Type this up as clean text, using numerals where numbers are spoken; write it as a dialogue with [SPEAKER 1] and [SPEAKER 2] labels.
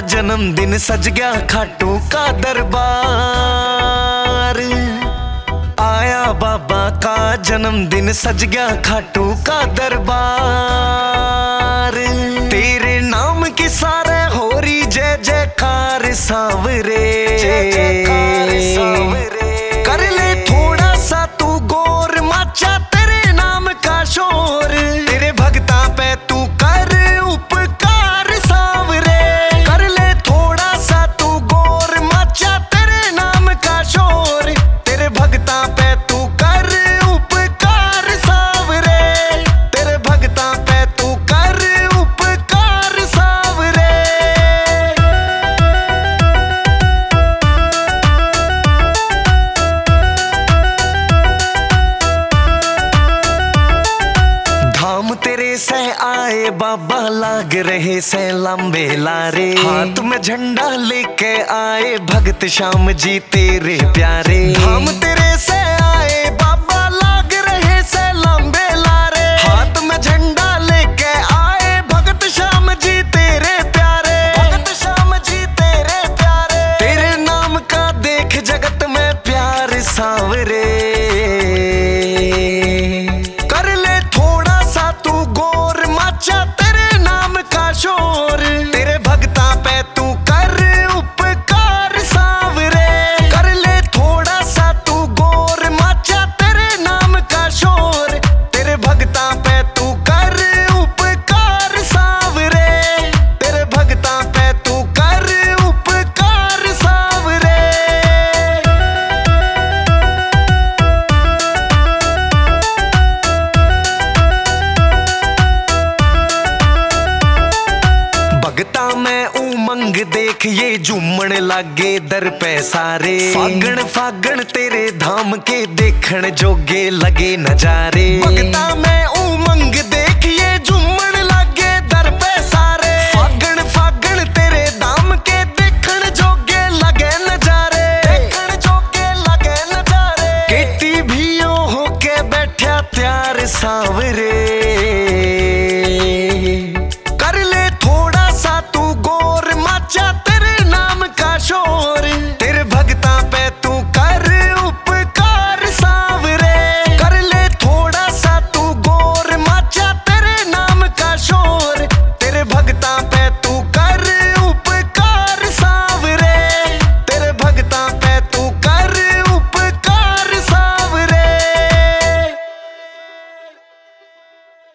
[SPEAKER 1] जन्मदिन सज गया खाटू का दरबार। आया बाबा का जन्मदिन सज गया खाटू का दरबार। तेरे नाम की सारे हो रही जय जयकार सावरे, जय जयकार सावरे। कर ले थोड़ा सा तू गौर माचा तेरे नाम का शोर। तेरे भगता पे तू कर उपकार सावरे। कर ले थोड़ा सा तू गौर माचा तेरे नाम का शोर। तेरे भगता पे तू कर उपकार सावरे। तेरे भगता पे तू कर उपकार सावरे। धाम तेरे से आए बाबा लाग रहे से लंबे लारे। हाथ में झंडा लेके आए भगत श्याम जी तेरे प्यारे। धाम तेरे से आए बाबा लाग रहे से लंबे लारे। हाथ में झंडा लेके आए भगत श्याम जी तेरे प्यारे। भगत श्याम जी तेरे प्यारे। तेरे नाम का देख जगत में प्यार सावरे। कर ले थोड़ा सा तू गौर माचा तेरे नाम का शोर। तेरे भगता पे तू कर उपकार सावरे। कर ले थोड़ा सा तू गौर माचा तेरे नाम का शोर। तेरे भगता पे तू कर उपकार सावरे। तेरे भगता पे तू कर उपकार सावरे। भगता में उमंग देख ये झूमण लागे दर पे सारे। फागण फागण तेरे धाम के देखण जोगे लगे नजारे। भगता में उमंग देख